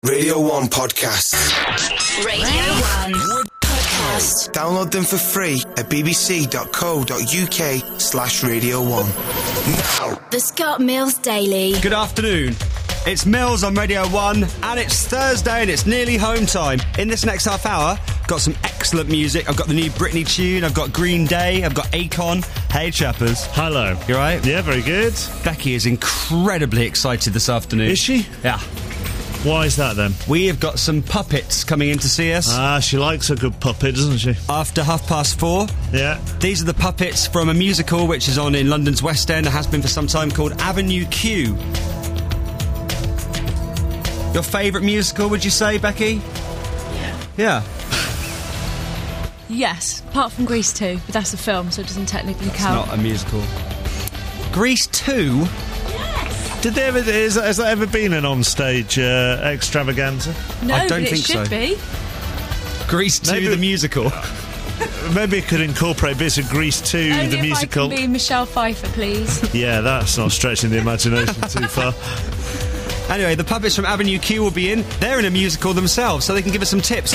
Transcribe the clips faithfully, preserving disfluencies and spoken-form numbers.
Radio one Podcast. Radio one Podcast. Download them for free at bbc.co.uk slash Radio one. Now. The Scott Mills Daily. Good afternoon. It's Mills on Radio one, and it's Thursday, and it's nearly home time. In this next half hour, got some excellent music. I've got the new Britney tune, I've got Green Day, I've got Akon. Hey, chappers. Hello. You right? Yeah, very good. Becky is incredibly excited this afternoon. Is she? Yeah. Why is that then? We have got some puppets coming in to see us. Ah, she likes a good puppet, doesn't she? After half past four. Yeah. These are the puppets from a musical which is on in London's West End and has been for some time, called Avenue Q. Your favourite musical, would you say, Becky? Yeah. Yeah. Yes, apart from Grease two, but that's a film, so it doesn't technically It's count. not a musical. Grease two? Did they ever? Is, has that ever been an onstage uh, extravaganza? No, I don't but think it should so. be. Grease two, Maybe- the musical. Maybe it could incorporate bits of Grease two, Only the if musical. I can be Michelle Pfeiffer, please. Yeah, that's not stretching the imagination too far. Anyway, the puppets from Avenue Q will be in. They're in a musical themselves, so they can give us some tips.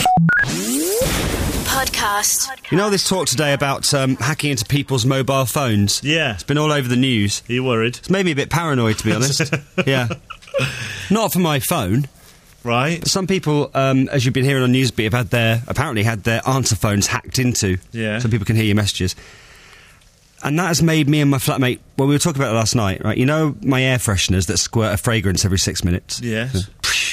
Podcast. You know this talk today about um, hacking into people's mobile phones? Yeah. It's been all over the news. Are you worried? It's made me a bit paranoid, to be honest. Yeah. Not for my phone. Right. Some people, um, as you've been hearing on Newsbeat, have had their, apparently had their answer phones hacked into. Yeah. So people can hear your messages. And that has made me and my flatmate, well, we were talking about it last night, right? You know my air fresheners that squirt a fragrance every six minutes? Yes.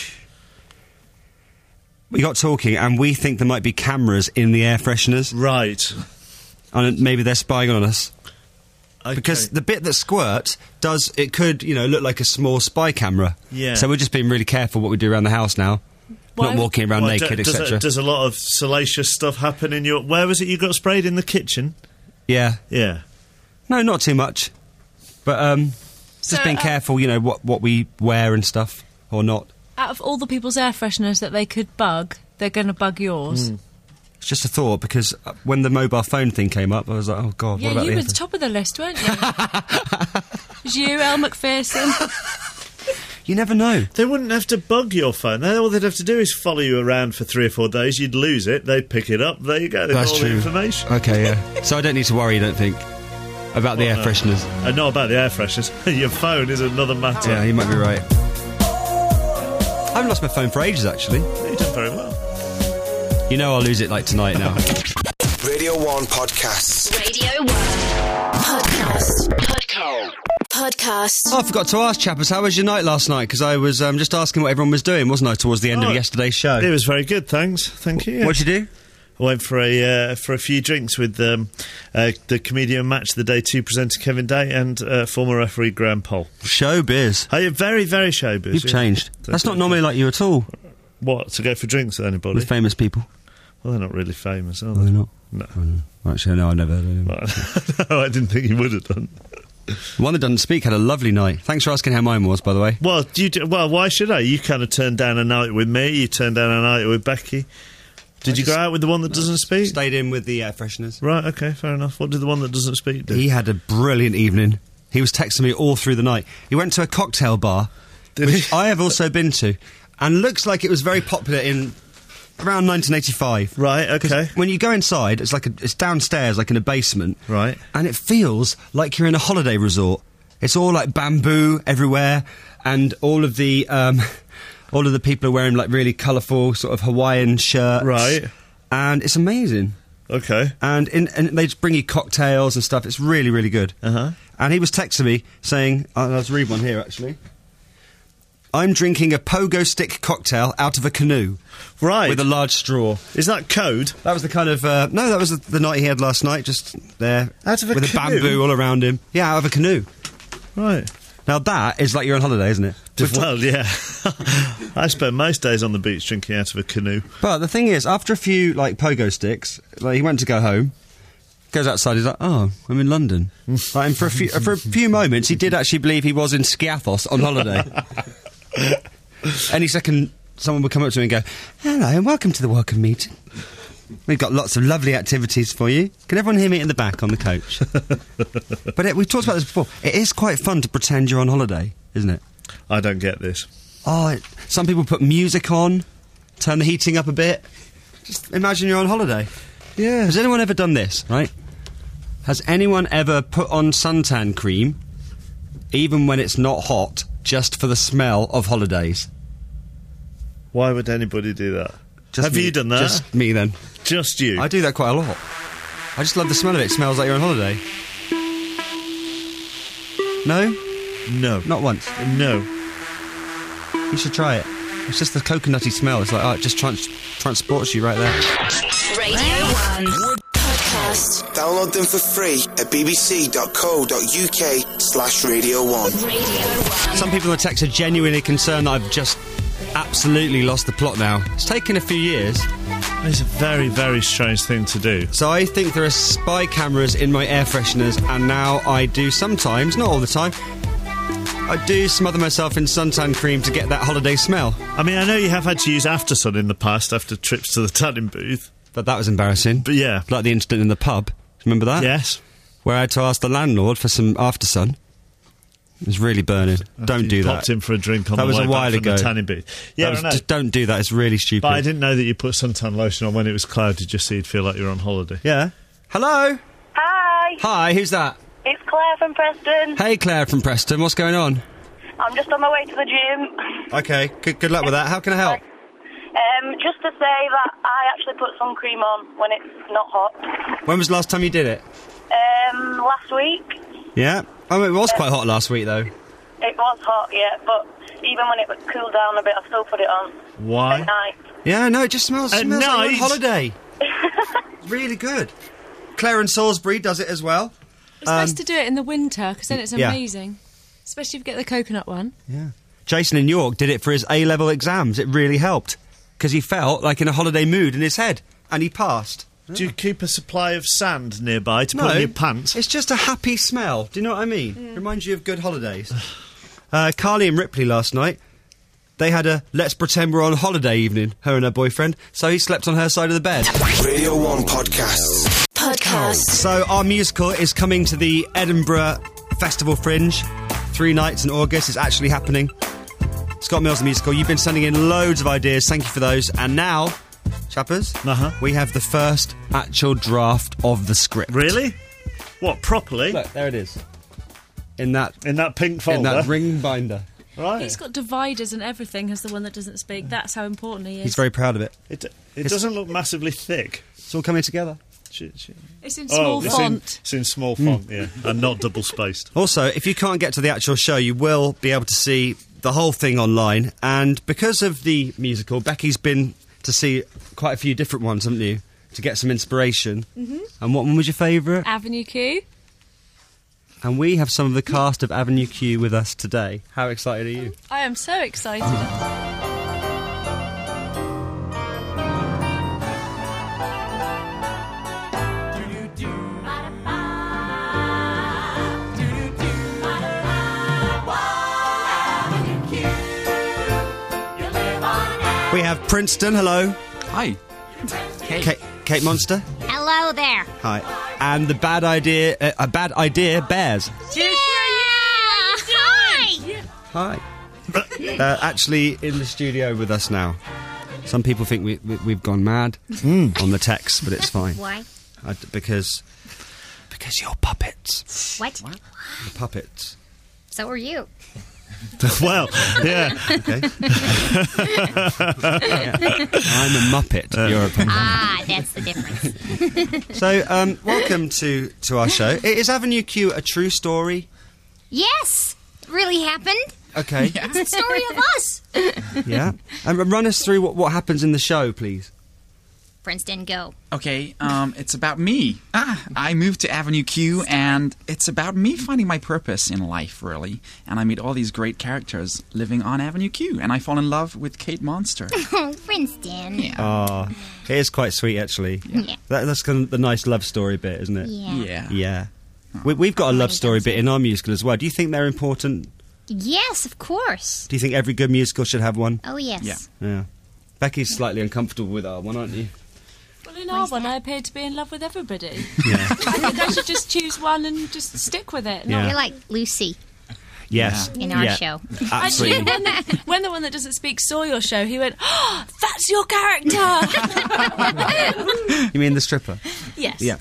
We got talking, and we think there might be cameras in the air fresheners. Right. And maybe they're spying on us. Okay. Because the bit that squirts does, it could, you know, look like a small spy camera. Yeah. So we're just being really careful what we do around the house now. Why Not would- walking around Well, naked, do- does, et cetera. a, does a lot of salacious stuff happen in your... Where was it you got sprayed? In the kitchen? Yeah. Yeah. No, not too much. But, um, just So, being uh, careful, you know, what, what we wear and stuff, or not. Out of all the people's air fresheners that they could bug, they're going to bug yours. It's just a thought, because uh, when the mobile phone thing came up, I was like, oh, God, Yeah, what about you the were air the top of the list, weren't you? It was you, Elle Macpherson. You never know. They wouldn't have to bug your phone. They- All they'd have to do is follow you around for three or four days. You'd lose it. They'd pick it up. There you go. They've That's all true. the information. Okay, yeah. So I don't need to worry, you don't think, about the air no. fresheners. And not about the air fresheners. Your phone is another matter. Yeah, you might be right. I haven't lost my phone for ages, actually. You've done very well. You know I'll lose it, like, tonight now. Radio one Podcasts. Radio one Podcast. Podcast. Podcast. Oh, I forgot to ask, chappers, how was your night last night? Because I was um, just asking what everyone was doing, wasn't I, towards the end Oh, of yesterday's show? It was very good, thanks. Thank you. What'd you do? I went for a uh, for a few drinks with um, uh, the comedian Match of the Day two presenter Kevin Day and uh, former referee Graham Poll. Showbiz. Oh, yeah, very, very showbiz. You've yeah. changed. That's not normally like you at all, What, to go for drinks with anybody? with famous people. Well, they're not really famous, are Are they? they not? No. Actually, no, I never heard of him. no, I didn't think you would have done. The one that doesn't speak had a lovely night. Thanks for asking how mine was, by the way. Well, do you do, well, why should I? You kind of turned down a night with me. You turned down a night with Becky. Did I you just- go out with the one that doesn't speak? Stayed in with the air fresheners. Right, okay, fair enough. What did the one that doesn't speak do? He had a brilliant evening. He was texting me all through the night. He went to a cocktail bar, Did which he? I have also been to, and looks like it was very popular in around nineteen eighty-five. Right, okay. When you go inside, it's like a, it's downstairs, like in a basement, Right. and it feels like you're in a holiday resort. It's all like bamboo everywhere, and all of the um, all of the people are wearing like really colourful sort of Hawaiian shirts, Right. And it's amazing. Okay. And, in, and they just bring you cocktails and stuff. It's really, really good. Uh-huh. And he was texting me saying, oh, let's read one here, actually. I'm drinking a pogo stick cocktail out of a canoe Right. with a large straw. Is that code? That was the kind of... Uh, no, that was the, the night he had last night, just there. Out of a with canoe? a bamboo all around him. Yeah, out of a canoe. Right. Now that is like you're on holiday, isn't it? We've Well, yeah. I spend most days on the beach drinking out of a canoe. But the thing is, after a few, like, pogo sticks, like, he went to go home, goes outside, he's like, oh, I'm in London. Like, and for a few for a few moments, he did actually believe he was in Skiathos on holiday. Any second, someone would come up to him and go, hello, and welcome to the welcome meeting. We've got lots of lovely activities for you. Can everyone hear me in the back on the coach? But it, we've talked about this before. It is quite fun to pretend you're on holiday, isn't it? I don't get this. Oh, it, some people put music on, turn the heating up a bit. Just imagine you're on holiday. Yeah. Has anyone ever done this, right? Has anyone ever put on suntan cream, even when it's not hot, just for the smell of holidays? Why would anybody do that? Just Have me- you done that? Just me, then. Just you? I do that quite a lot. I just love the smell of it. It smells like you're on holiday. No? No. Not once. No. You should try it. It's just the coconutty smell. It's like, oh, it just trans- transports you right there. Radio one Podcast. Download them for free at bbc.co.uk slash Radio 1. Radio one. Some people in the text are genuinely concerned that I've just absolutely lost the plot now. It's taken a few years. It's a very, very strange thing to do. So I think there are spy cameras in my air fresheners, and now I do sometimes, not all the time, I do smother myself in suntan cream to get that holiday smell. I mean, I know you have had to use Aftersun in the past after trips to the tanning booth. But that was embarrassing. But yeah. Like the incident in the pub. Remember that? Yes. Where I had to ask the landlord for some Aftersun. It was really burning. Don't You do popped that. in for a drink on That the was way a while back from ago. the tanning booth. Yeah, That was- I know. just don't do that. It's really stupid. But I didn't know that you put suntan lotion on when it was cloudy just so you'd feel like you were on holiday. Yeah. Hello? Hi, Hi, who's that? it's Claire from Preston. Hey, Claire from Preston. What's going on? I'm just on my way to the gym. Okay, good, good luck with that. How can I help? Um, just to say that I actually put sun cream on when it's not hot. When was the last time you did it? Um, last week, Yeah. Oh, it was quite hot last week, though. it was hot, yeah, but even when it would cool down a bit, I still put it on Why? at night. Yeah, no, it just smells, At smells like you're on night? holiday. Really good. Claire in Salisbury does it as well. It's best to do it in the winter because then it's yeah. amazing. Especially if you get the coconut one. Yeah. Jason in York did it for his A-level exams. It really helped because he felt like in a holiday mood in his head, and he passed. Do you keep a supply of sand nearby to No, put in your pants? it's just a happy smell. Do you know what I mean? Reminds you of good holidays. uh, Carly and Ripley last night, they had a let's pretend we're on holiday evening, her and her boyfriend, so he slept on her side of the bed. Radio one Podcasts. Podcast. So our musical is coming to the Edinburgh Festival Fringe. Three nights in August. It's actually happening. Scott Mills the musical. You've been sending in loads of ideas. Thank you for those. And now, chappers, Uh-huh. we have the first actual draft of the script. Really? What, properly? Look, there it is. In that In that pink folder? in that ring binder. Right. He's got dividers and everything as the one that doesn't speak. That's how important he is. He's very proud of it. It, it doesn't look massively thick. It's all coming together. Ch- ch- It's in small oh, it's in, font. it's in small font, yeah, and not double spaced. Also, if you can't get to the actual show, you will be able to see the whole thing online. And because of the musical, Becky's been to see quite a few different ones, haven't you? To get some inspiration. Mm-hmm. And what one was your favourite? Avenue Q. And we have some of the cast of Avenue Q with us today. How excited are you? I am so excited. We have Princeton, hello. Hi. Hey. Kate, Kate Monster, Hello there. hi. And the bad idea, uh, a bad idea, Bears. Yeah! Hi! Hi. uh, actually, in the studio with us now. Some people think we, we, we've gone mad on the text, but it's fine. Why? I d because because you're puppets. What? You're puppets. So are you. Well, yeah. Okay. I'm a muppet. You're a puppet. Ah, that's the difference. So, um, welcome to to our show. I- Is Avenue Q a true story? Yes! It really happened. Okay. It's the story of us. Yeah. And run us through what what happens in the show, please. Princeton, go. Okay, um, it's about me. Ah, I moved to Avenue Q, and it's about me finding my purpose in life, really. And I meet all these great characters living on Avenue Q, and I fall in love with Kate Monster. Oh, Princeton. Yeah. Ah, it is quite sweet, actually. Yeah. That, that's kind of the nice love story bit, isn't it? Yeah. Yeah. Yeah. We, we've got a love many story times bit in our musical as well. Do you think they're important? Yes, of course. Do you think every good musical should have one? Oh, yes. Yeah. Yeah. Becky's slightly uncomfortable with our one, aren't you? Well, in our one, I appear to be in love with everybody. Yeah. I think I should just choose one and just stick with it. Yeah. Not You're like Lucy. Yes. in our Yeah. show. Actually, Absolutely. when the, when the one that doesn't speak saw your show, he went, oh, that's your character! You mean the stripper? Yes. Yeah.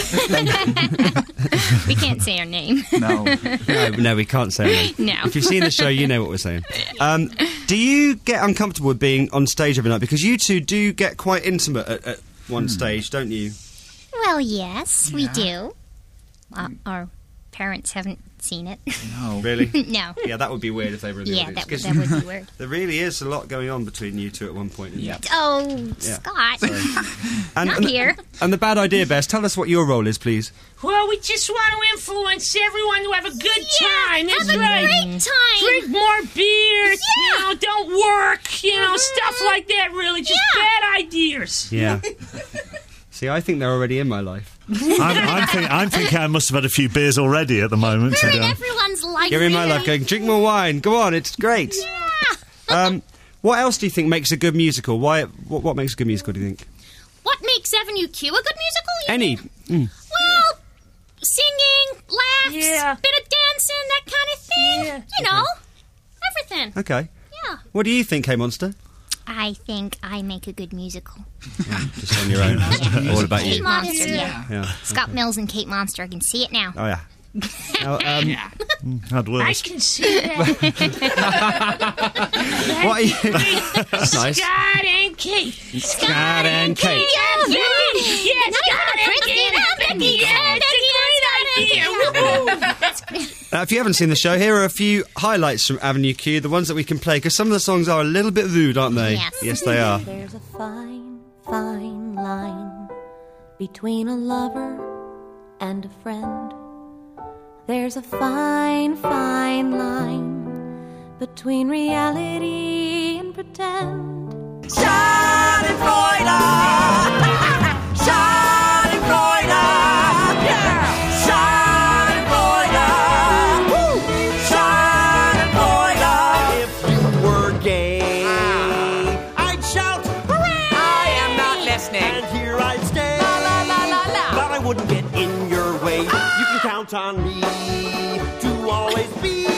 We can't say her name. No. No, no, we can't say that. No. If you've seen the show, you know what we're saying. Um, do you get uncomfortable with being on stage every night? Because you two do get quite intimate at, at one stage, don't you? Well, yes, we Yeah. do. Uh, our parents haven't seen it. No. Really? No. Yeah, that would be weird if they were in the Yeah, audience. that, 'cause that would be weird. there really is a lot going on between you two at one point. isn't Yep. there? Oh, Yeah. Scott. And, Not and, here. And the bad idea, Bess, tell us what your role is, please. Well, we just want to influence everyone to have a good Yeah, time. That's have a right. great time. Drink more beer. You Yeah. know, don't work. You know, stuff like that. Really, just Yeah. bad ideas. Yeah. See, I think they're already in my life. I'm, I'm, think, I'm thinking I must have had a few beers already at the moment. We're to in go. everyone's life. You're in my life really. going, drink more wine. Go on, it's great. Yeah. Um, what else do you think makes a good musical? Why? What, what makes a good musical, do you think? What makes Avenue Q a good musical? you Any. mean? Well, singing, laughs, Yeah. bit of dancing, that kind of thing. Yeah. You know, everything. Okay. Yeah. What do you think, Hey Monster? I think I make a good musical. Just on your own. All about Kate you. Monster, yeah. Yeah. Scott Mills and Kate Monster. I can see it now. Oh, yeah. Now, um, Had I worse. can see that. what are you... Nice. Scott and Kate. Scott and Kate. Yeah, Becky. Yeah, Not Scott even a and Kate. Princeton. Becky. Yeah, it's a great idea. Woohoo. Uh, if you haven't seen the show, here are a few highlights from Avenue Q, the ones that we can play, because some of the songs are a little bit rude, aren't they? Yes. Yes, they are. There's a fine, fine line between a lover and a friend. There's a fine, fine line between reality and pretend. Schadenfreude! Schadenfreude! Yeah! Schadenfreude! Woo! Schadenfreude! If you were gay, I'd shout, hooray! I am not listening. And here I'd stay. La la la la la. But I wouldn't get in your way. You can count on me to always be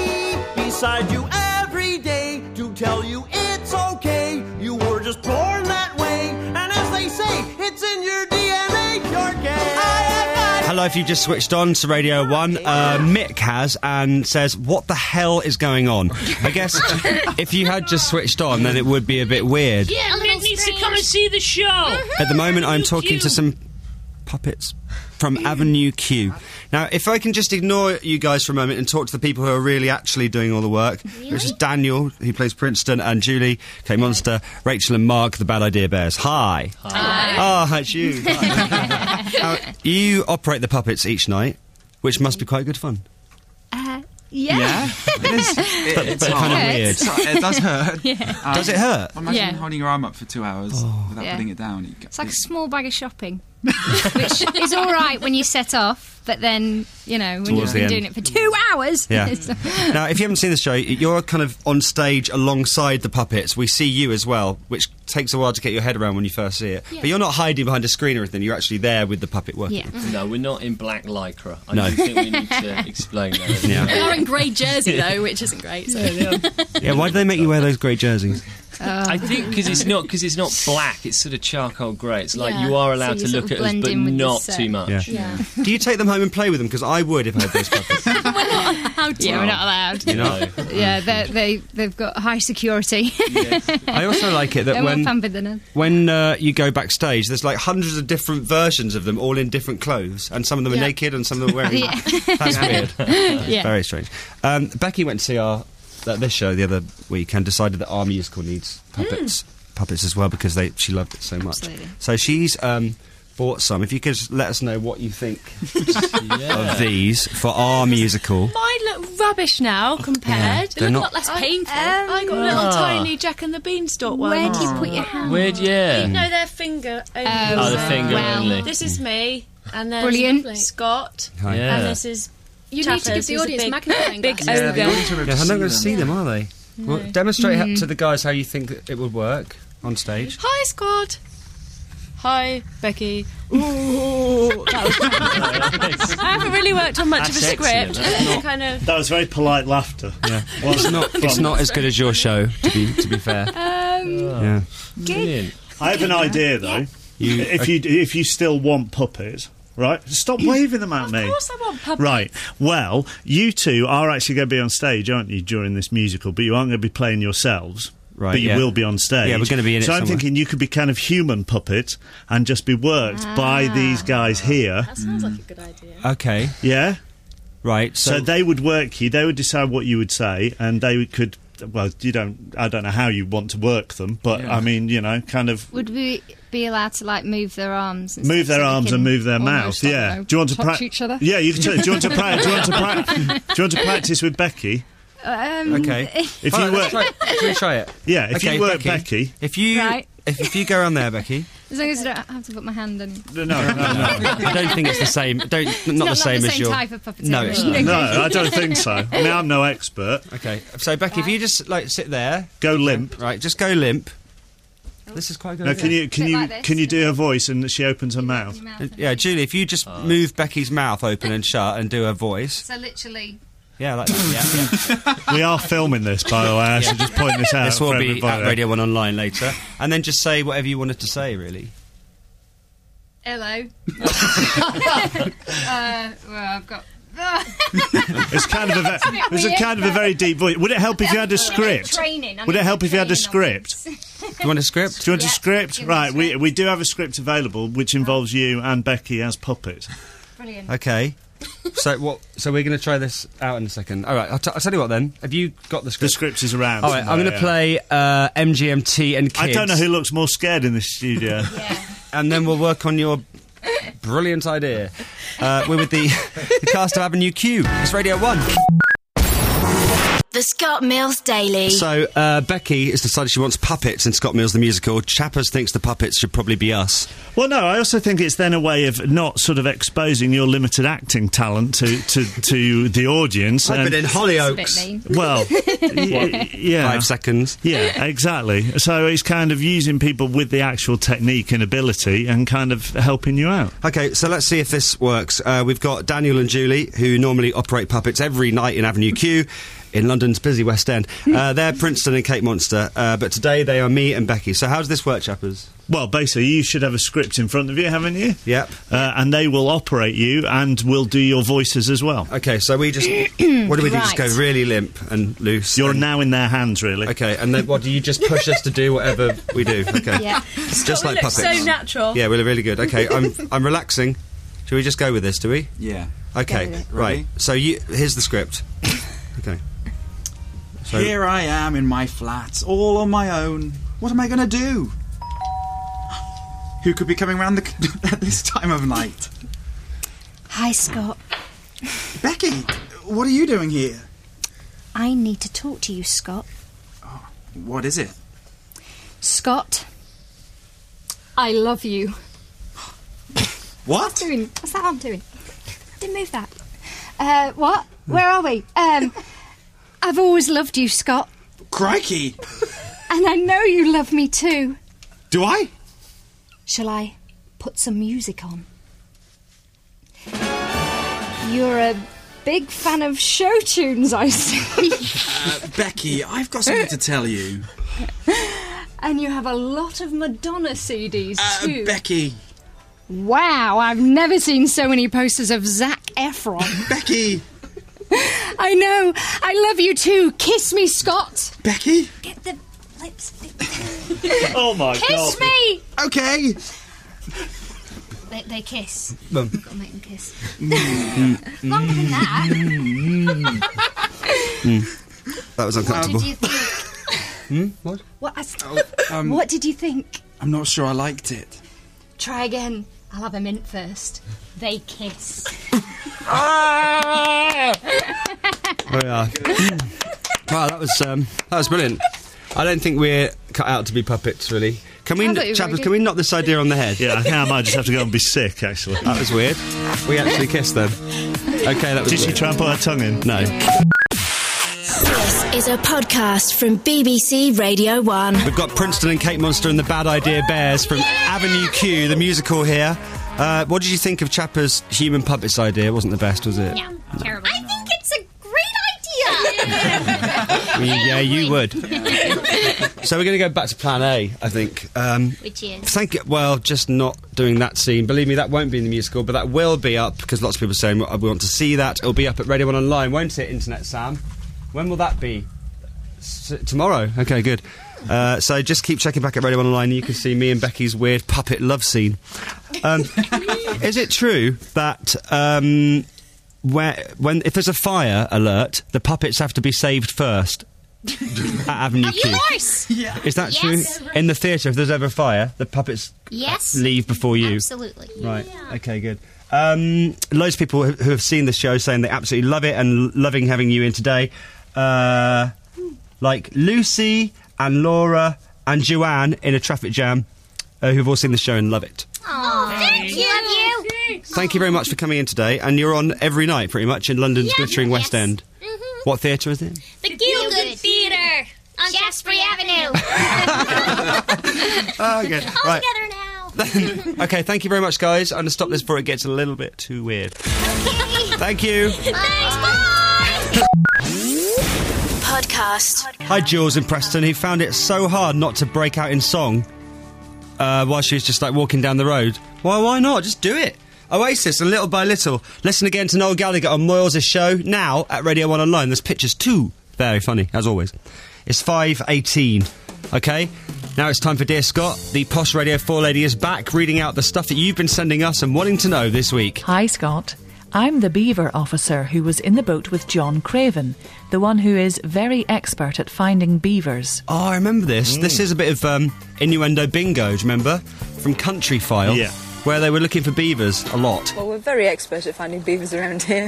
beside you every day to tell you it's okay. You were just born that way, and as they say, it's in your D N A. You're gay. Hello, if you've just switched on to Radio one, uh, Mick has and says, what the hell is going on? I guess if you had just switched on, then it would be a bit weird. Yeah, A little Mick needs to strange. come and see the show. At the moment, I'm talking Q. to some puppets from Avenue Q. Now, if I can just ignore you guys for a moment and talk to the people who are really actually doing all the work, which is Daniel, who plays Princeton, and Julie, Kate Monster, Rachel and Mark, the Bad Idea Bears. Hi. Hi. Oh, it's you. Hi. Now, you operate the puppets each night, which must be quite good fun. Uh, yeah. Yeah, it is. It, it's but kind of hard. weird. So- It does hurt. Um, Does it hurt? Imagine Yeah. holding your arm up for two hours without Yeah. putting it down. You It's like a small bag of shopping, which is all right when you set off, but then, you know, when Towards you've the been end. doing it for two hours. Yeah. it's- Now, if you haven't seen the show, you're kind of on stage alongside the puppets. We see you as well, which takes a while to get your head around when you first see it. But you're not hiding behind a screen or anything. You're actually there with the puppet working. yeah. No, we're not in black lycra. I No. don't think we need to explain that. Yeah. They are in grey jersey, though, which isn't great. So. Yeah, why do they make you wear those grey jerseys? I think because it's not because it's not black. It's sort of charcoal grey. It's like Yeah, you are so allowed you to sort look of at us, blend but in with the not set. too much. Yeah. Do you take them home and play with them? Because I would if I had those puppets. How do yeah, we're not allowed. You know? Yeah, they they they've got high security. I also like it that They're more when pampered than us. when uh, you go backstage, there's like hundreds of different versions of them, all in different clothes, and some of them are Yeah. naked and some of them are wearing. Yeah. That's weird. Yeah. Very strange. Um, Becky went to see our uh, this show the other week and decided that our musical needs puppets, puppets as well because they she loved it so much. Absolutely. So she's um, bought some. If you could just let us know what you think of these for our musical. Mine look rubbish now compared. Yeah, They they're look a not- lot less painful. um, I got a little Ah. tiny Jack and the Beanstalk one. Where do you put your hand? Weird, yeah. No, their finger. Only. Oh, the finger Well, only. This is me, and then Brilliant. Scott, Hi. Yeah. and this is. You need to Chappers, give the who's a audience big, magnifying big glasses. Yeah, the ogre. audience will be able Yeah, to I'm not going to them. see them, are they? Well, demonstrate ha- to the guys how you think that it would work on stage. Hi, Scott. hi, Becky. Ooh, that was I haven't really worked on much That's of a script. excellent. It's kind of. That was very polite laughter. Yeah. Well, it's not. It's not as good as your show. To be to be fair. Um, Yeah. Brilliant. I have an idea though. You, If you if you still want puppets, right? Stop waving them at me. Of course, I want puppets. Right. Well, you two are actually going to be on stage, aren't you, during this musical? But you aren't going to be playing yourselves. Right, But you yeah. will be on stage. Yeah, we're gonna be in it So I'm somewhere. thinking you could be kind of human puppets and just be worked by these guys here. That sounds like a good idea. Okay. Yeah. Right. So, So, they would work you. They would decide what you would say, and they could. Well, you don't. I don't know how you want to work them, but Yeah. I mean, you know, kind of Would we be allowed to like move their arms? And move stuff their so they arms can and move their mouth. almost, I don't Yeah. know, Do you want to touch practice? each other? Yeah, you can. T- do you want to practice? Do you want to practice? Do you want to practice with Becky? Um, okay. If All you right, let's work, try, shall we try it? yeah, if Okay, you work Becky. Becky, If you Right. if, if you go around there, Becky. As long as I don't have to put my hand in. no, no, no, no, I don't think it's the same. Don't not, not the same the as same your. type of puppeteering. No, it's not. no, I don't think so. I mean, I'm no expert. Okay. So Becky, if you just like sit there, Go limp. right? Just go limp. This is quite good. No, can you can Sit you like this, can you yeah. do her voice and she opens her mouth? Yeah, Julie, if you just move Becky's mouth open and shut and do her voice. So literally. Yeah, like that. Yeah, yeah. We are filming this, by the way. I should just point this out. This will for be everybody. at Radio One Online later, and then just say whatever you wanted to say. Really. Hello. uh, well, I've got. It's kind of a ve- bit it's a weird, kind of a very deep voice. Would it help if you had a script? Training. I Would it need help if you had a training on script? Do you want a script? Do you want Yeah, a script? give me a Right, we script. we do have a script available, which involves you and Becky as puppets. Brilliant. Okay. So what? So we're going to try this out in a second. All right. I'll, t- I'll tell you what. Then, have you got the The script? script is around. All right. I'm going to somewhere, yeah. play uh, M G M T and Kids. I don't know who looks more scared in this studio. Yeah. And then we'll work on your brilliant idea. Uh, we're with the, the cast of Avenue Q. It's Radio One. The Scott Mills Daily. So uh, Becky has decided she wants puppets in Scott Mills the musical. Chappers thinks the puppets should probably be us. Well, no, I also think it's then a way of not sort of exposing your limited acting talent to, to, to the audience. I've and- been in It's a Hollyoaks. bit mean. Well, y- yeah. Five seconds. Yeah, exactly. So it's kind of using people with the actual technique and ability and kind of helping you out. Okay, so let's see if this works. Uh, we've got Daniel and Julie, who normally operate puppets every night in Avenue Q, in London's busy West End. Uh, they're Princeton and Kate Monster, uh, but today they are me and Becky. So how does this work, chappers? Well, basically, you should have a script in front of you, haven't you? Yep. Uh, and they will operate you and will do your voices as well. Okay, so we just... what do we do? Just go Right. really limp and loose? You're and- now in their hands, really. Okay, and then what, do you just push us to do whatever we do? Okay. Yeah. Just like It looks puppets. so natural. Yeah, we're really good. Okay, I'm I'm relaxing. Should we just go with this, do we? Yeah. Okay, Go with it. right. Ready? So you, here's the script. Okay. So Here I am in my flat, all on my own. What am I going to do? Who could be coming round the, at this time of night? Hi, Scott. Becky, what are you doing here? I need to talk to you, Scott. What is it? Scott, I love you. What? Doing? What's that I'm doing? I didn't move that. Uh, what? Where are we? Um, I've always loved you, Scott, Crikey! and I know you love me too. Do I? Shall I put some music on? You're a big fan of show tunes, I see. Uh, Becky, I've got something to tell you. And you have a lot of Madonna C Ds Uh, too. Becky, Wow, I've never seen so many posters of Zac Efron. Becky, I know. I love you too. Kiss me, Scott. Becky. Get the lipstick. Oh, my God. Kiss me. Okay. They, they kiss. Boom. Got to make them kiss. Longer than that. that was What uncomfortable. did you think? Hmm? What? What, I s- Um, what did you think? I'm not sure I liked it. Try again. I'll have a mint first. They kiss. Oh yeah. Wow, that was um, that was brilliant. I don't think we're cut out to be puppets, really. Can we, I thought you were chappers? very Can we knock this idea on the head? Yeah, I think I might just have to go and be sick, actually. That was weird. We actually kissed them. Okay, that was. Did she weird. try and put her tongue in? No. This is a podcast from B B C Radio one. We've got Princeton and Kate Monster and the Bad Idea Bears from Avenue Q, the musical here. Uh, what did you think of Chapper's human puppets idea? It wasn't the best, was it? Yeah, terrible. I think it's a great idea. I mean, yeah, you would. So we're going to go back to Plan A, I think. Um, Which is? Thank you. Well, just not doing that scene. Believe me, that won't be in the musical, but that will be up because lots of people are saying we want to see that. It'll be up at Radio one Online, won't it, Internet Sam? When will that be? S- tomorrow. Okay, good. Uh, so just keep checking back at Radio one Online and you can see me and Becky's weird puppet love scene. Um, is it true that um, where, when if there's a fire alert, the puppets have to be saved first at Avenue Q? Of course. Yeah. Is that Yes. true? In the theatre, if there's ever a fire, the puppets Yes. leave before you. Absolutely. Right. Okay, good. Um, loads of people who, who have seen the show saying they absolutely love it and l- loving having you in today. Uh, like Lucy and Laura and Joanne in a traffic jam, uh, who've all seen the show and love it. Oh, thank you. Love you. Thank you very much for coming in today. And you're on every night, pretty much, in London's Yeah. glittering West Yes. End. Mm-hmm. What theatre is it? The Gielgud Theatre on Shaftesbury Avenue. Oh, okay. All Right. together now. Okay, thank you very much, guys. I'm going to stop this before it gets a little bit too weird. Thank you. Thanks, bye. Podcast. Hi, Jules in Preston, who found it so hard not to break out in song uh, while she was just like walking down the road. Why? Why not? Just do it. Oasis and Little by Little. Listen again to Noel Gallagher on Moyles' show now at Radio one Online. There's pictures too. Very funny, as always. It's five eighteen. Okay, now it's time for Dear Scott. The Posh Radio four lady is back, reading out the stuff that you've been sending us and wanting to know this week. Hi, Scott. I'm the beaver officer who was in the boat with John Craven, the one who is very expert at finding beavers. Oh, I remember this. Mm. This is a bit of um, innuendo bingo, do you remember? From Country File. Yeah. Where they were looking for beavers a lot. Well, we're very expert at finding beavers around here.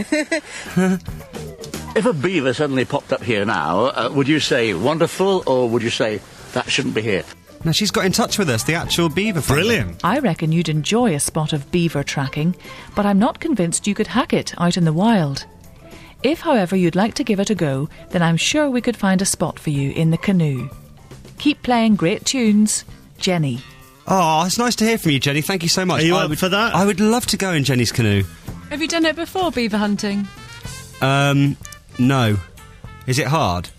If a beaver suddenly popped up here now, uh, would you say wonderful, or would you say that shouldn't be here? Now, she's got in touch with us, the actual beaver finder. Brilliant. I reckon you'd enjoy a spot of beaver tracking, but I'm not convinced you could hack it out in the wild. If, however, you'd like to give it a go, then I'm sure we could find a spot for you in the canoe. Keep playing great tunes, Jenny. Oh, it's nice to hear from you, Jenny. Thank you so much. Are you I up would, for that? I would love to go in Jenny's canoe. Have you done it before, beaver hunting? Um, no. Is it hard?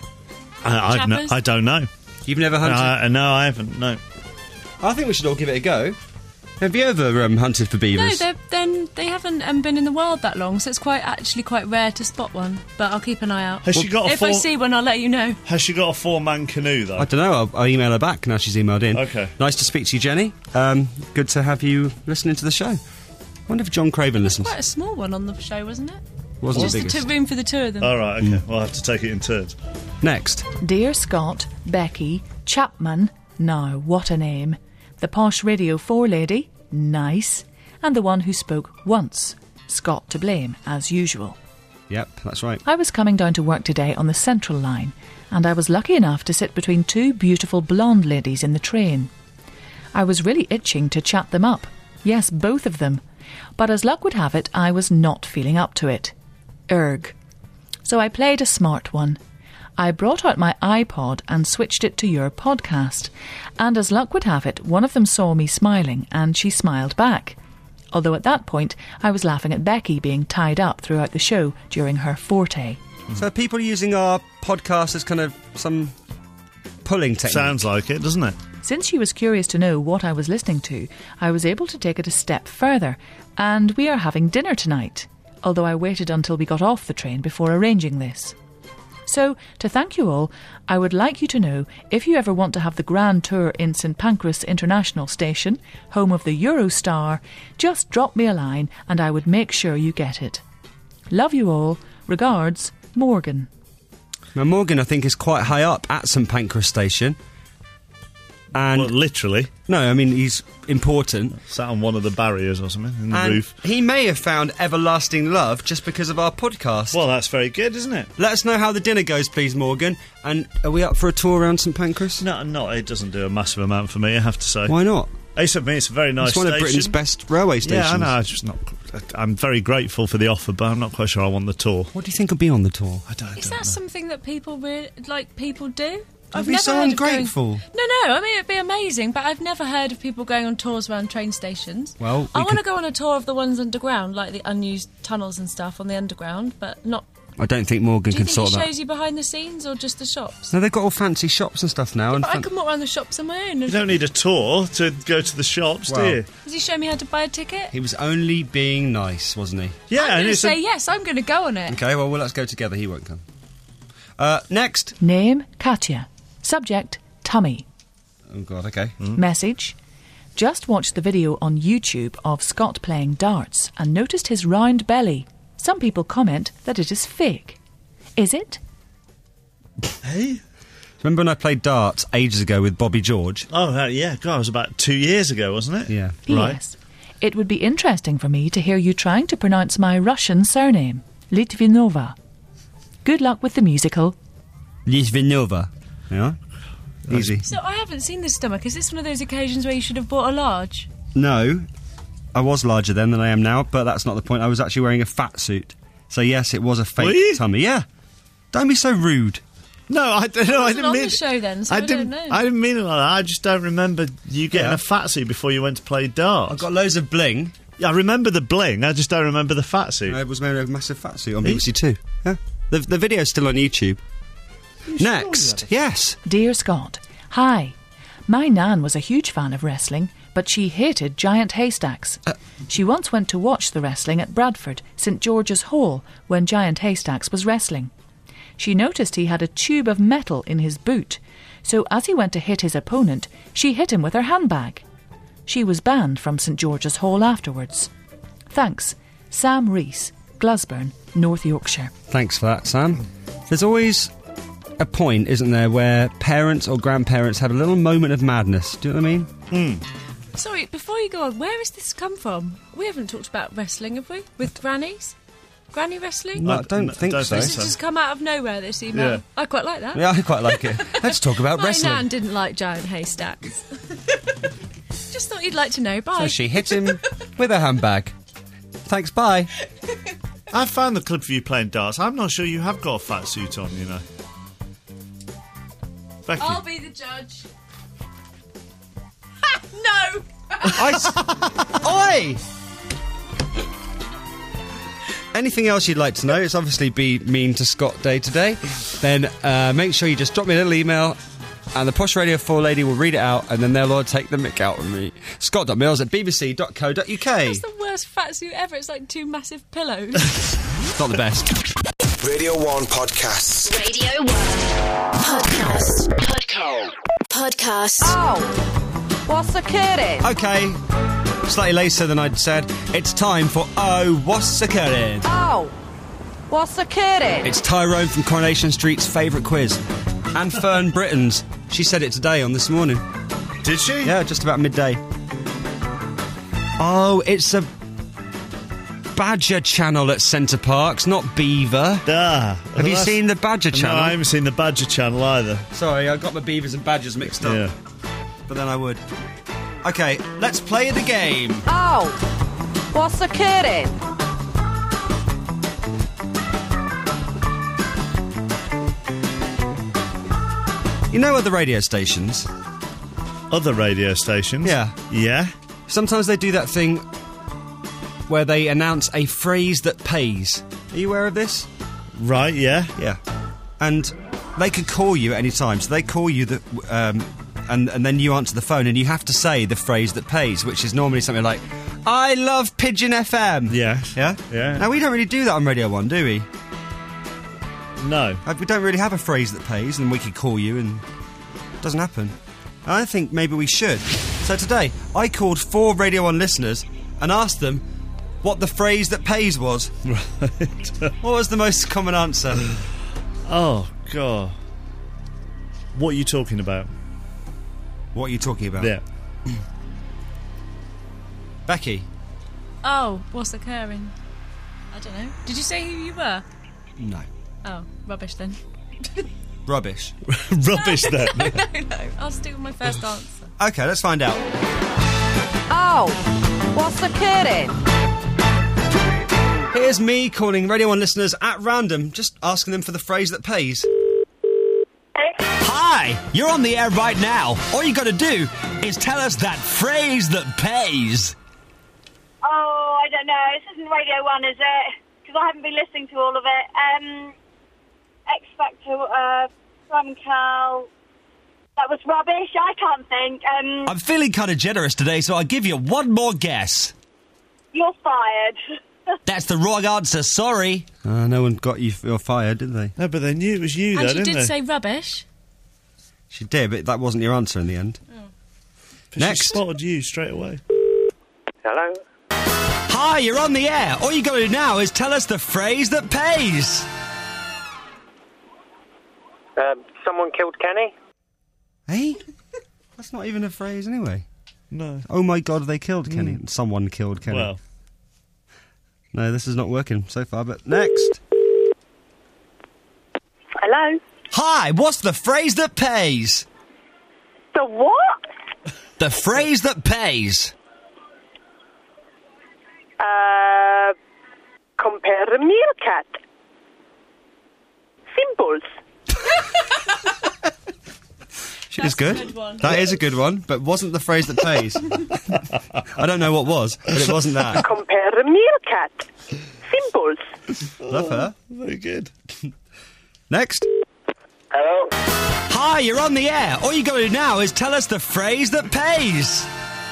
I, I've no, Chappers? I don't know. You've never hunted? Uh, no, I haven't, no. I think we should all give it a go. Have you ever um, hunted for No, beavers? they're, then they haven't um, been in the wild that long, so it's quite actually quite rare to spot one. But I'll keep an eye out. Has she got a if I full- see one, I'll let you know. Has she got a four-man canoe, though? I don't know. I'll, I'll email her back now she's emailed in. Okay. Nice to speak to you, Jenny. Um, good to have you listening to the show. I wonder if John Craven listens. Quite a small one on the show, wasn't it? Wasn't Just the the biggest. two, room for the two of them. All right, okay. We'll have to take it in turns. Next. Dear Scott, Becky, Chapman, now what a name. The Posh Radio four lady, nice. And the one who spoke once, Scott to blame, as usual. Yep, that's right. I was coming down to work today on the Central Line, and I was lucky enough to sit between two beautiful blonde ladies in the train. I was really itching to chat them up. Yes, both of them. But as luck would have it, I was not feeling up to it. Erg. So I played a smart one. I brought out my iPod and switched it to your podcast, and as luck would have it, one of them saw me smiling, and she smiled back. Although at that point, I was laughing at Becky being tied up throughout the show during her forte. So are people using our podcast as kind of some pulling technique? Sounds like it, doesn't it? Since she was curious to know what I was listening to, I was able to take it a step further, and we are having dinner tonight, although I waited until we got off the train before arranging this. So, to thank you all, I would like you to know if you ever want to have the grand tour in St Pancras International Station, home of the Eurostar, just drop me a line and I would make sure you get it. Love you all. Regards, Morgan. Now, Morgan, I think, is quite high up at St Pancras Station. And well, literally. No, I mean, he's important. Sat on one of the barriers or something, in the and roof. He may have found everlasting love just because of our podcast. Well, that's very good, isn't it? Let us know how the dinner goes, please, Morgan. And are we up for a tour around St Pancras? No, no, it doesn't do a massive amount for me, I have to say. Why not? Ace of Me, it's a very nice It's one station. of Britain's best railway stations. Yeah, I know. I'm just not. I'm very grateful for the offer, but I'm not quite sure I want the tour. What do you think will be on the tour? I don't. I Is don't that know. something that people re- like people do? I've be never so heard of going- ungrateful. No, no. I mean, it'd be amazing, but I've never heard of people going on tours around train stations. Well, I we want to could- go on a tour of the ones underground, like the unused tunnels and stuff on the underground, but not. I don't think Morgan Do you can think sort it that. shows you behind the scenes or just the shops? No, they've got all fancy shops and stuff now. and But I fan- can walk around the shops on my own. You don't need a tour to go to the shops, Well, do you? Does he show me how to buy a ticket? He was only being nice, wasn't he? Yeah, I'm and going to it's say a, yes. I'm going to go on it. Okay, well, well, let's go together. He won't come. Uh, next. Name, Katya. Subject, tummy. Oh, God, okay. Message. Just watched the video on YouTube of Scott playing darts and noticed his round belly. Some people comment that it is fake. Is it? Hey? Remember when I played darts ages ago with Bobby George? Oh, uh, yeah. God, it was about two years ago, wasn't it? Yeah. Right. Yes. It would be interesting for me to hear you trying to pronounce my Russian surname, Litvinova. Good luck with the musical. Litvinova. Yeah? Easy. So I haven't seen this stomach. Is this one of those occasions where you should have bought a large? No, I was larger then than I am now, but that's not the point. I was actually wearing a fat suit. So, yes, it was a fake Were you? tummy. Yeah. Don't be so rude. No, I don't know. I wasn't didn't on mean the show then, so I, didn't. don't know. I didn't mean it like that. I just don't remember you getting Yeah. a fat suit before you went to play darts. I've got loads of bling. Yeah, I remember the bling. I just don't remember the fat suit. I was wearing a massive fat suit on B B C Two. Yeah. The, the video's still on YouTube. Next. Yes. Dear Scott, hi. My nan was a huge fan of wrestling, but she hated giant haystacks. Uh, she once went to watch the wrestling at Bradford, St George's Hall, when Giant Haystacks was wrestling. She noticed he had a tube of metal in his boot, so as he went to hit his opponent, she hit him with her handbag. She was banned from St George's Hall afterwards. Thanks, Sam Rees, Glasburn, North Yorkshire. Thanks for that, Sam. There's always a point, isn't there, where parents or grandparents have a little moment of madness. Do you know what I mean? Hmm. Sorry, before you go on, where has this come from? We haven't talked about wrestling, have we? With grannies? Granny wrestling? No, I don't think don't so. think This has just come out of nowhere, this email. Yeah. I quite like that. Yeah, I quite like it. Let's talk about My wrestling. nan didn't like giant haystacks. Just thought you'd like to know. Bye. So she hit him with a handbag. Thanks, bye. I found the clip of you playing darts. I'm not sure you have got a fat suit on, you know. Becky. I'll be the judge. Ha! No! I s- Oi! Anything else you'd like to know? It's obviously be mean to Scott day to day. Then uh, make sure you just drop me a little email and the Posh Radio four lady will read it out and then they'll all take the mick out of me. Scott.mills at bbc dot co dot uk. That's the worst fat suit ever. It's like two massive pillows. Not the best. Radio one Podcasts. Radio one. Podcast. Podcast. Podcast. Oh, what's occurring? Okay, slightly later than I'd said. It's time for Oh, What's Occurring? Oh, what's occurring? It's Tyrone from Coronation Street's favourite quiz. And Fern Britton's. She said it today on This Morning. Did she? Yeah, just about midday. Oh, it's a Badger channel at Centre Parks, not Beaver. Ah, Have well, you that's- seen the Badger channel? No, I haven't seen the Badger channel either. Sorry, I got my Beavers and Badgers mixed up. Yeah. But then I would. Okay, let's play the game. Oh, what's occurring? You know other radio stations? Other radio stations? Yeah. Yeah? Sometimes they do that thing where they announce a phrase that pays. Are you aware of this? Right, yeah. Yeah. And they could call you at any time. So they call you, the, um, and, and then you answer the phone, and you have to say the phrase that pays, which is normally something like, I love Pigeon F M. Yeah. Yeah? Yeah. Now, we don't really do that on Radio one, do we? No. Uh, We don't really have a phrase that pays, and we could call you, and it doesn't happen. I think maybe we should. So today, I called four Radio one listeners and asked them what the phrase that pays was. Right. What was the most common answer? Oh, God. What are you talking about? What are you talking about? Yeah. Becky? Oh, what's occurring? I don't know. Did you say who you were? No. Oh, rubbish then. Rubbish. Rubbish then. no, no, no. I'll stick with my first answer. Okay, let's find out. Oh, what's occurring? Here's me calling Radio one listeners at random, just asking them for the phrase that pays. Hi, you're on the air right now. All you got to do is tell us that phrase that pays. Oh, I don't know. This isn't Radio one, is it? Because I haven't been listening to all of it. Um, X Factor, uh, Sam Cal. That was rubbish. I can't think. Um, I'm feeling kind of generous today, so I'll give you one more guess. You're fired. That's the wrong answer, sorry. Uh, no one got you, you're fired, did they? No, but they knew it was you, And though, she didn't did they? say rubbish. She did, but that wasn't your answer in the end. Oh. But Next. She spotted you straight away. Hello? Hi, you're on the air. All you got to do now is tell us the phrase that pays. Um, someone killed Kenny? Hey? That's not even a phrase anyway. No. Oh my god, they killed Kenny. Mm. Someone killed Kenny. Well. No, this is not working so far, but next. Hello? Hi, what's the phrase that pays? The what? The phrase that pays. Uh, compare a meerkat. Simples. She was good. That is a good one, but wasn't the phrase that pays. I don't know what was, but it wasn't that. Compare a meerkat. Simples. Love her. Very good. Next. Hello? Hi, you're on the air. All you got to do now is tell us the phrase that pays.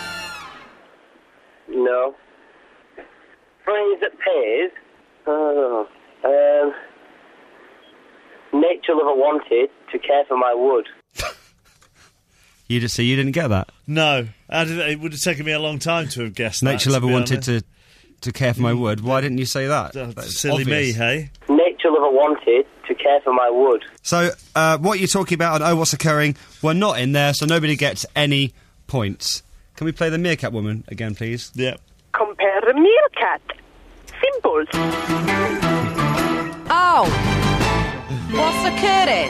No. Phrase that pays? Oh, um... Nature lover wanted to care for my wood. You just see you didn't get that. No. How did it, it would have taken me a long time to have guessed that. Nature to lover be wanted honest. to to care for my wood. Why didn't you say that? Uh, That's silly obvious. me, hey? Nature lover wanted to care for my wood. So, uh, what you're talking about on Oh What's Occurring were not in there, so nobody gets any points. Can we play the Meerkat Woman again, please? Yeah. Compare a meerkat. Simples. Oh, what's occurring?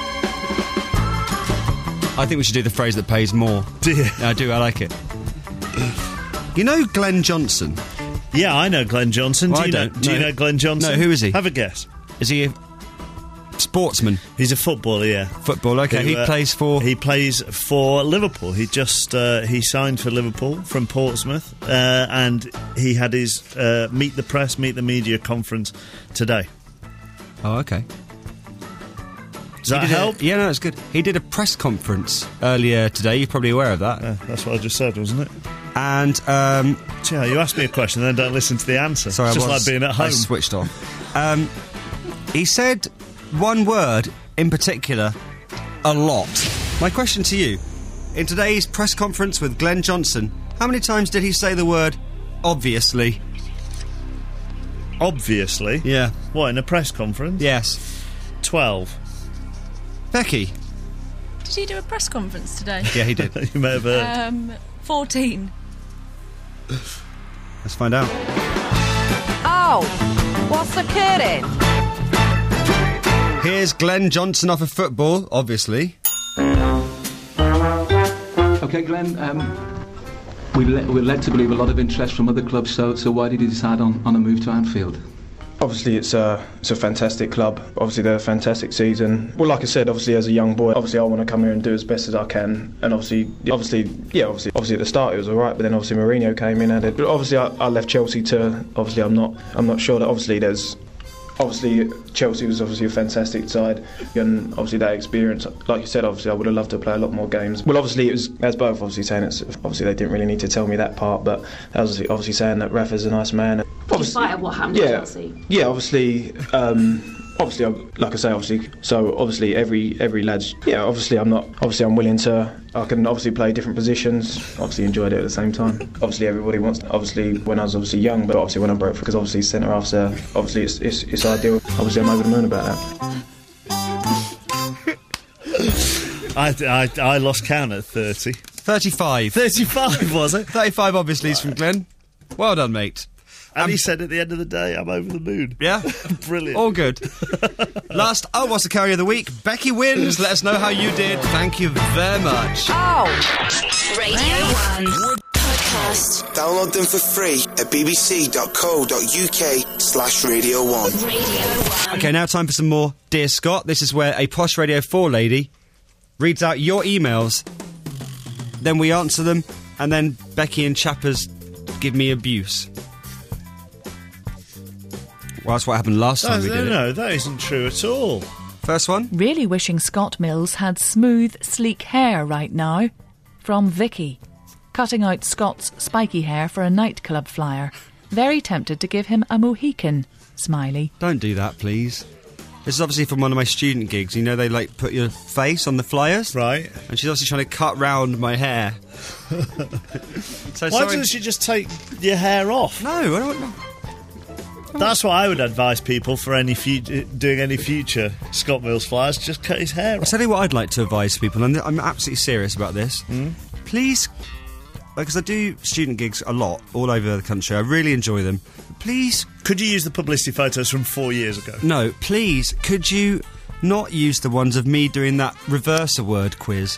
I think we should do the phrase that pays more. Do you? I do, I like it. You know Glenn Johnson? Yeah, I know Glenn Johnson. Well, do you I know, don't. do you No. know Glenn Johnson? No, who is he? Have a guess. Is he a sportsman? He's a footballer, yeah. Football, okay. Who, He uh, plays for... He plays for Liverpool. He just uh, he signed for Liverpool from Portsmouth, uh, and he had his uh, Meet the Press, Meet the Media conference today. Oh, okay. Does that He did a- help? yeah, no, it's good. He did a press conference earlier today. You're probably aware of that. Uh, that's what I just said, wasn't it? And, um... Yeah, you ask me a question and then don't listen to the answer. Sorry, it's I just was, like being at home. I switched off. Um, he said one word in particular a lot. My question to you, in today's press conference with Glenn Johnson, how many times did he say the word obviously? Obviously? Yeah. What, in a press conference? Yes. Twelve. Becky? Did he do a press conference today? Yeah, he did. You may have heard. Um, fourteen. Let's find out. Oh, what's occurring? Here's Glenn Johnson off of football, obviously. Okay, Glenn, um, we le- we're led to believe a lot of interest from other clubs, so so why did you decide on, on a move to Anfield? Obviously, it's a it's a fantastic club. Obviously, they're a fantastic season. Well, like I said, obviously as a young boy, obviously I want to come here and do as best as I can. And obviously, obviously, yeah, obviously, obviously at the start it was all right, but then obviously Mourinho came in and added. But obviously, I, I left Chelsea to. Obviously, I'm not I'm not sure that obviously there's. Obviously, Chelsea was obviously a fantastic side, and obviously that experience, like you said, obviously I would have loved to play a lot more games. Well, obviously it was, as both obviously saying, it's obviously they didn't really need to tell me that part, but that was obviously saying that Rafa's a nice man. Despite of what happened yeah, to Chelsea. Yeah, obviously, um, obviously, like I say, obviously, so obviously every every lad's, yeah, obviously I'm not, obviously I'm willing to, I can obviously play different positions, obviously enjoyed it at the same time. Obviously everybody wants, obviously when I was obviously young, but obviously when I broke, because obviously centre half's there, obviously it's, it's, it's ideal, obviously I'm over the moon about that. I, I, I lost count at thirty. thirty-five. thirty-five, was it? thirty-five, obviously, is from Glenn. Well done, mate. And Um, he said at the end of the day, I'm over the moon. Yeah? Brilliant. All good. Last, oh, what's the carry of the week? Becky wins. Let us know how you did. Thank you very much. Oh. Radio one Podcast. Download them for free at bbc.co.uk slash Radio 1. Okay, now time for some more Dear Scott. This is where a posh Radio four lady reads out your emails, then we answer them, and then Becky and Chappers give me abuse. Well, that's what happened last time no, we did no, it. No, that isn't true at all. First one? Really wishing Scott Mills had smooth, sleek hair right now. From Vicky. Cutting out Scott's spiky hair for a nightclub flyer. Very tempted to give him a Mohican. Smiley. Don't do that, please. This is obviously from one of my student gigs. You know, they, like, put your face on the flyers? Right. And she's obviously trying to cut round my hair. so Why sorry. doesn't she just take your hair off? No, I don't know. That's what I would advise people for any future, doing any future Scott Mills flyers. Just cut his hair off. I'll tell you what I'd like to advise people, and I'm absolutely serious about this. Mm. Please, because I do student gigs a lot all over the country. I really enjoy them. Please, could you use the publicity photos from four years ago? No, please, could you not use the ones of me doing that reverse a word quiz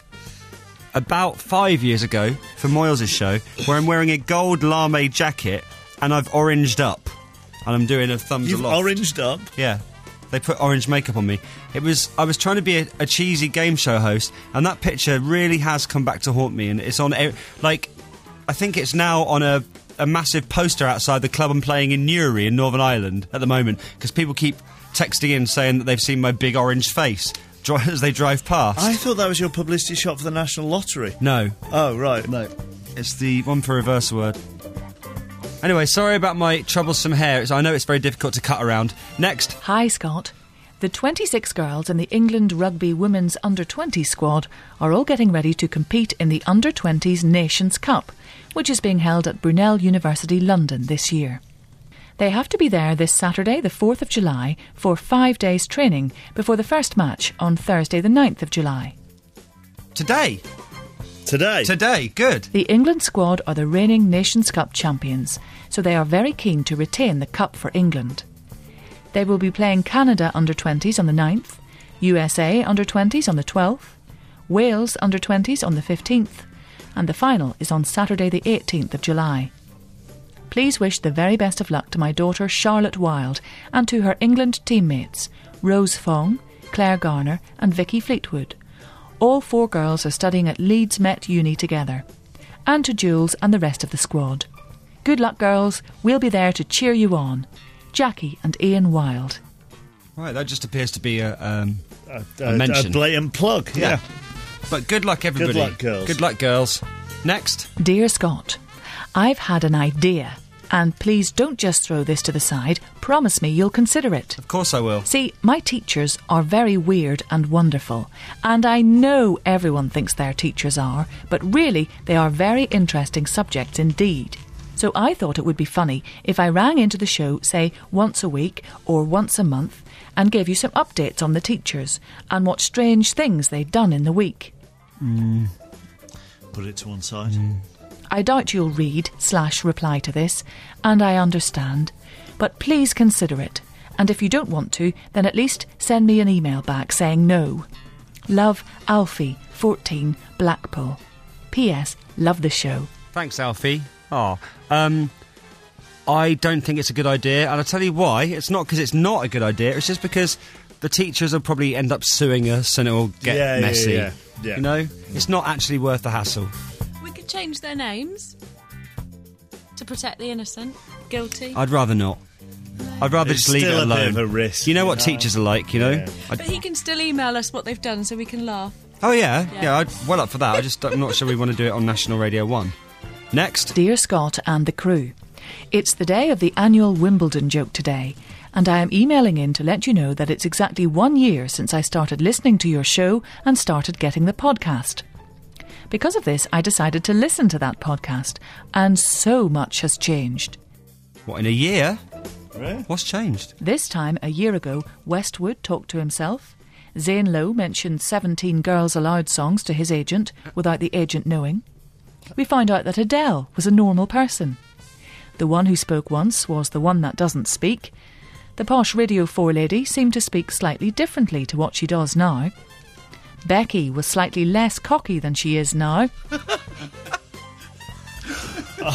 about five years ago for Moyles' show, where I'm wearing a gold lame jacket and I've oranged up. And I'm doing a thumbs You've aloft. oranged up? Yeah. They put orange makeup on me. It was I was trying to be a, a cheesy game show host, and that picture really has come back to haunt me. And it's on, like, I think it's now on a, a massive poster outside the club I'm playing in Newry in Northern Ireland at the moment, because people keep texting in saying that they've seen my big orange face as they drive past. I thought that was your publicity shot for the National Lottery. No. Oh, right. No. It's the one for reverse word. Anyway, sorry about my troublesome hair. I know it's very difficult to cut around. Next. Hi, Scott. The twenty-six girls in the England Rugby Women's under twenty squad are all getting ready to compete in the under twenties Nations Cup, which is being held at Brunel University, London this year. They have to be there this Saturday, the fourth of July, for five days training before the first match on Thursday, the ninth of July. Today? Today? Today, good. The England squad are the reigning Nations Cup champions, so they are very keen to retain the cup for England. They will be playing Canada under twenties on the ninth, U S A under twenties on the twelfth, Wales under twenties on the fifteenth, and the final is on Saturday the eighteenth of July. Please wish the very best of luck to my daughter Charlotte Wilde and to her England teammates Rose Fong, Claire Garner and Vicky Fleetwood. All four girls are studying at Leeds Met Uni together. And to Jules and the rest of the squad. Good luck, girls. We'll be there to cheer you on. Jackie and Ian Wilde. Right, that just appears to be a, um, a, a mention. A blatant plug, yeah. yeah. But good luck, everybody. Good luck, girls. Good luck, girls. Next. Dear Scott, I've had an idea. And please don't just throw this to the side. Promise me you'll consider it. Of course I will. See, my teachers are very weird and wonderful. And I know everyone thinks their teachers are, but really they are very interesting subjects indeed. So I thought it would be funny if I rang into the show, say, once a week or once a month, and gave you some updates on the teachers and what strange things they'd done in the week. Mm. Put it to one side. Mm. I doubt you'll read slash reply to this, and I understand, but please consider it, and if you don't want to, then at least send me an email back saying no. Love, Alfie, fourteen, Blackpool. P S. Love the show. Thanks, Alfie. Oh, um, I don't think it's a good idea, and I'll tell you why. It's not because it's not a good idea, it's just because the teachers will probably end up suing us and it'll get yeah, messy. Yeah, yeah, yeah. You know? It's not actually worth the hassle. We could change their names to protect the innocent. Guilty. I'd rather not. I'd rather It's just leave it still a alone. bit of a risk, You know you what know? teachers are like, you know? Yeah. I'd- But he can still email us what they've done so we can laugh. oh, yeah? Yeah. Yeah, I'd well up for that. I just, I'm not sure we want to do it on National Radio one. Next. Dear Scott and the crew, it's the day of the annual Wimbledon joke today, and I am emailing in to let you know that it's exactly one year since I started listening to your show and started getting the podcast. Because of this, I decided to listen to that podcast, and so much has changed. What, in a year? Really? What's changed? This time, a year ago, Westwood talked to himself. Zane Lowe mentioned seventeen Girls Aloud songs to his agent without the agent knowing. We found out that Adele was a normal person. The one who spoke once was the one that doesn't speak. The posh Radio four lady seemed to speak slightly differently to what she does now. Becky was slightly less cocky than she is now. oh,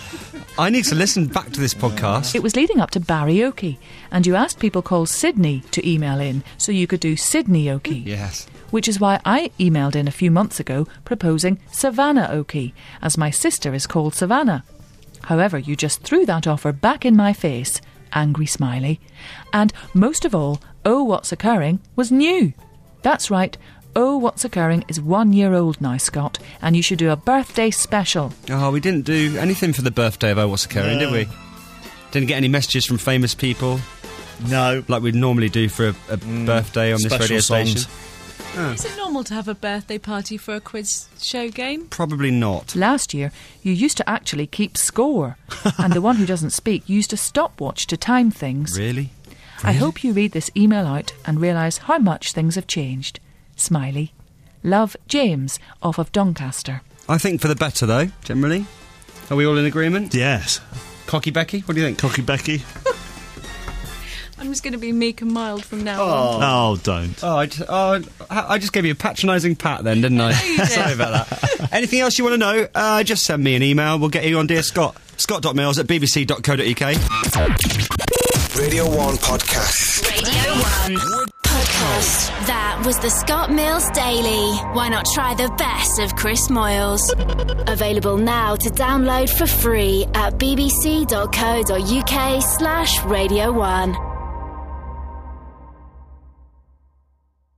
I need to listen back to this podcast. It was leading up to Barrioke, and you asked people called Sydney to email in so you could do Sydney-oke. Yes. Which is why I emailed in a few months ago proposing Savannah-oke, as my sister is called Savannah. However, you just threw that offer back in my face, angry smiley. And most of all, Oh What's Occurring was new. That's right, Oh What's Occurring is one year old now, Scott, and you should do a birthday special. Oh, we didn't do anything for the birthday of Oh What's Occurring, No. did we? Didn't get any messages from famous people. No. Like we'd normally do for a, a birthday on this Special radio songs. station. Oh. Is it normal to have a birthday party for a quiz show game? Probably not. Last year, you used to actually keep score, and the one who doesn't speak used a stopwatch to time things. Really? I hope you read this email out and realise how much things have changed. Smiley. Love, James, off of Doncaster. I think for the better, though, generally. Are we all in agreement? Yes. Cocky Becky, what do you think? Cocky Becky? I'm just going to be meek and mild from now on. Oh, don't. Oh, I just, oh, I just gave you a patronising pat then, didn't I? you did. Sorry about that. Anything else you want to know, uh, just send me an email. We'll get you on Dear Scott. Scott.mills at bbc dot co dot uk. Radio one Podcast. Radio one Podcast. That was the Scott Mills Daily. Why not try the best of Chris Moyles? Available now to download for free at bbc dot co dot uk slash radio one.